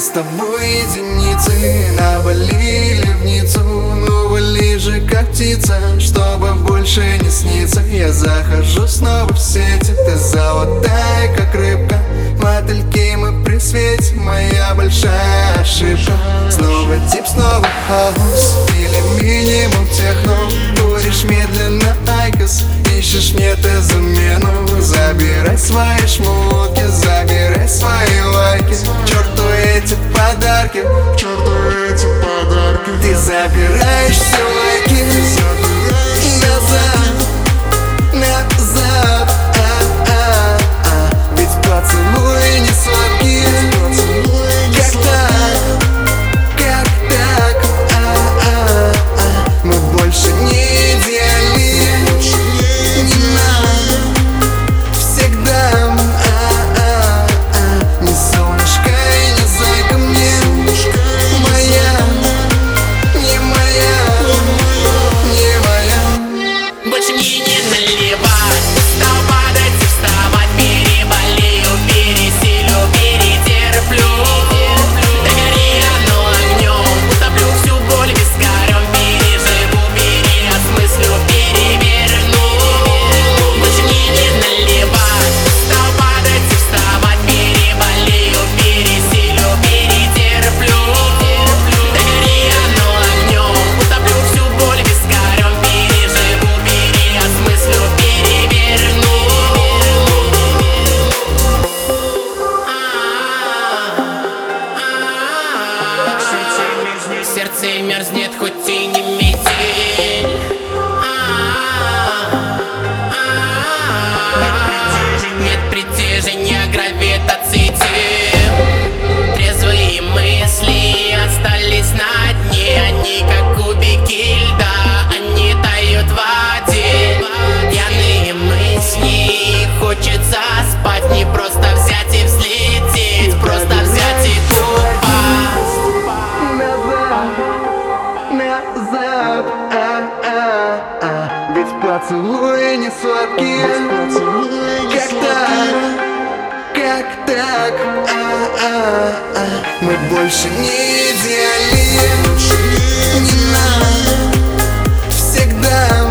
с тобой единицы навалили в Ниццу. Ну вали же как птица, чтобы больше не сниться. Я захожу снова в сети, ты золотая как рыбка. Мотыльки мы при свете, моя большая ошибка. Снова дип, снова хаус или минимум техно. Куришь медленно айкос, ищешь мне ты замену. Забирай свои шмотки, забирай свои лайки. К черту эти подарки, к черту эти подарки. Ты забираешь все лайки назад, назад. Ведь поцелуй не сладкие. Как так, как так? Мы больше не идеальные. Не нам всегда. Не солнышко и не зайка мне. Моя, не моя, не моя. Больше мне не наливать, стал падать и вставать. Переболею, пересилю, перетерплю. Догори оно огнем, утоплю всю боль вискарем. Переживу, переосмыслю, переверну. Больше мне не наливать, стал падать и вставать. Переболею, пересилю, перетерплю. Догори оно огнем, утоплю всю боль вискарем. Переживу, переосмыслю, переверну. В сердце мерзнет, хоть и не метель. Нет притяжения, гравитации тел. Трезвые мысли остались на дне. Они как кубики льда, они тают в воде. Пьяные мысли, хочется спать. Не просто взять и взлететь, просто взять и упасть. Назад, ведь поцелуи не сладкие. Как так, как так? Мы больше не идеальные. Не нам всегда.